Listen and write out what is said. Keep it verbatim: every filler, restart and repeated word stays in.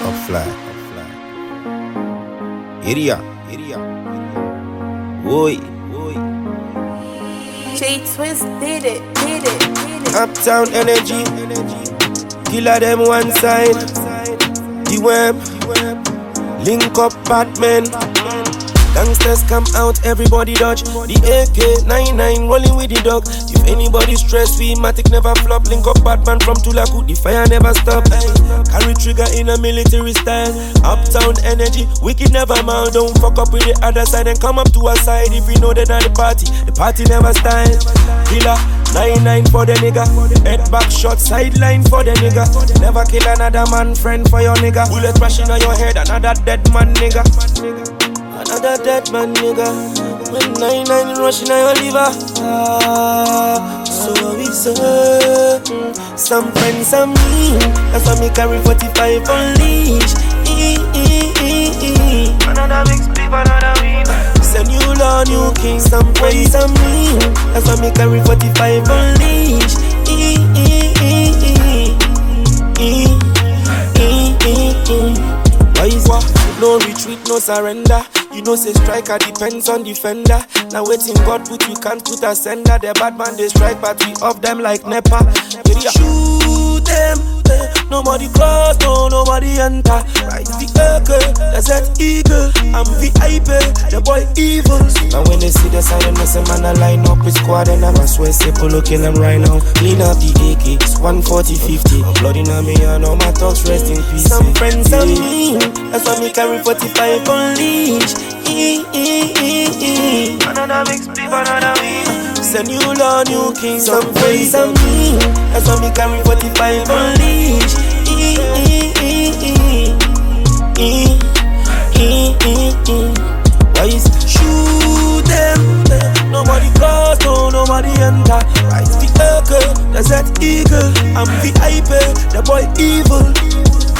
I'm fly. Iria, Iria. Oi, oi. J-Twist did it, did it, did it. Uptown energy. Killer them one side. The web. Link up Batman. Gangsters come out, everybody dodge. The A K ninety-nine rolling with the dog. If anybody stressed, we matic never flop. Link up Batman from Tulaku, the fire never stop. Carry trigger in a military style. Uptown energy, wicked never mal. Don't fuck up with the other side and come up to our side. If you know that not the party, the party never style. Killer ninety-nine for the nigga. Head back shot, sideline for the nigga. Never kill another man, friend for your nigga. Bullet rushing on your head, another dead man nigga. Another dead man nigga. When ninety-nine rushing on your liver. Ah, so we say some friends, some mean. That's why me carry forty-five on leash. E, e, e, e. Another big split, another win. Send you law, new king. Some friends, some mean. That's why me carry forty-five on leash. E, e, e, e. E, e, e, e. Why is what? No retreat, no surrender. You know say striker depends on defender. Now waiting God put you can't put a sender. The bad man they strike but we off them like Nepa. Shoot them, eh. Nobody cross, no nobody enter. Right the A K, that's that eagle. I'm V I P, the boy evil. Now when they see the sign, they say man a line up with squad and I'm a swear say polo kill them right now. Clean up the A K, one forty fifty. Blood in me and all my talks rest in peace. Some friends are mean, that's why me carry forty-five on leash. E, e, e, e. Another big split, another win. Send you law, new king. Some friends are mean, that's why me carry forty-five on leash. E, e, e, e. E, e, e, e. Why is shoot them? Nobody cross, no nobody enter. Right the A K, that's that eagle. I'm V I P, the boy evil.